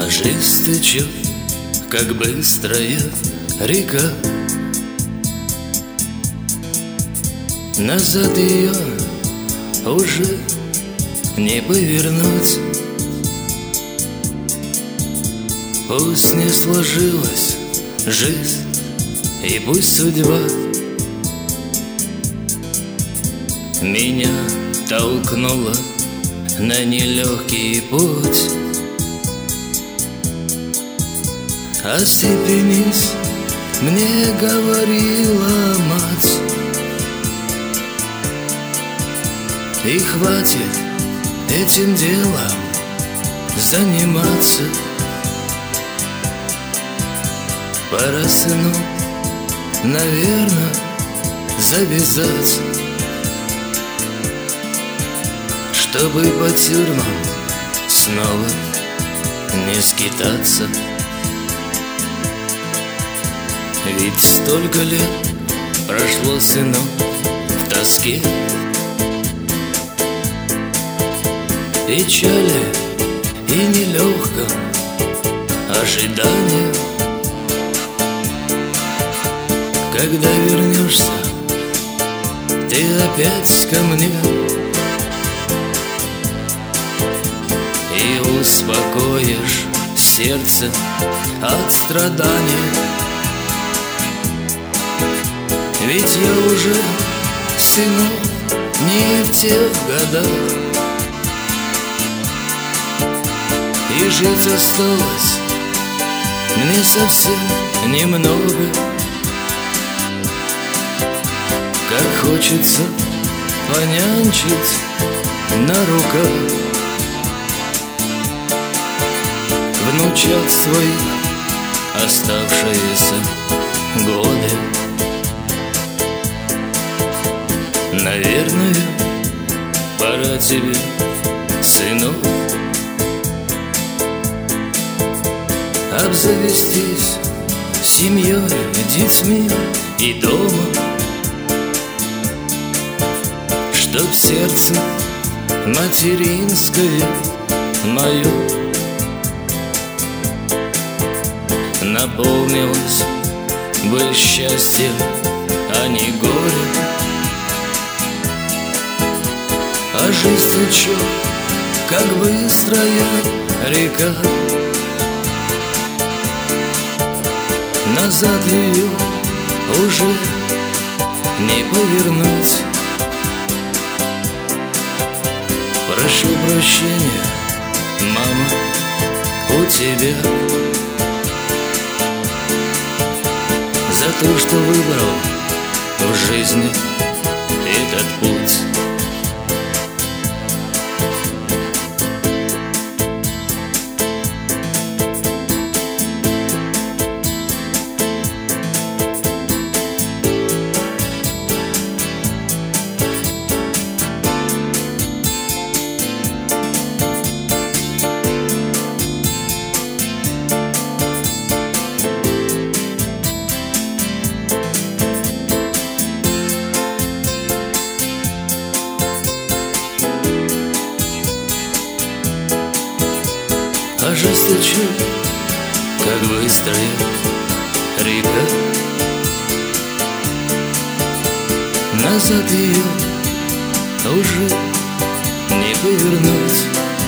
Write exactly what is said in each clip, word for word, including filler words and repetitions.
А жизнь течет, как быстрая река. Назад ее уже не повернуть. Пусть не сложилась жизнь, и пусть судьба меня толкнула на нелегкий путь. Остепенись, мне говорила мать, и хватит этим делом заниматься. Пора, сынок, наверное, завязать, чтобы по тюрьмам снова не скитаться. Ведь столько лет прошло, сынок, в тоске, печали и нелегком ожидании. Когда вернешься ты опять ко мне и успокоишь сердце от страданий. Ведь я уже, сынок, не в тех годах, и жить осталось мне совсем немного. Как хочется понянчить на руках внучат своих оставшиеся годы. Наверное, пора тебе, сынок, обзавестись семьей, детьми и домом, чтоб сердце материнское мое наполнилось бы счастьем, а не горем. А жизнь течет, как быстрая река. Назад ее уже не повернуть. Прошу прощения, мама, у тебя за то, что выбрал в жизни этот путь. А жизнь течет, как быстрая река. Назад ее уже не повернуть.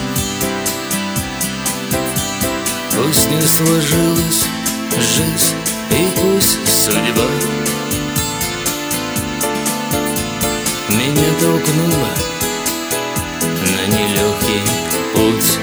Пусть не сложилась жизнь, и пусть судьба меня толкнула на нелегкий путь.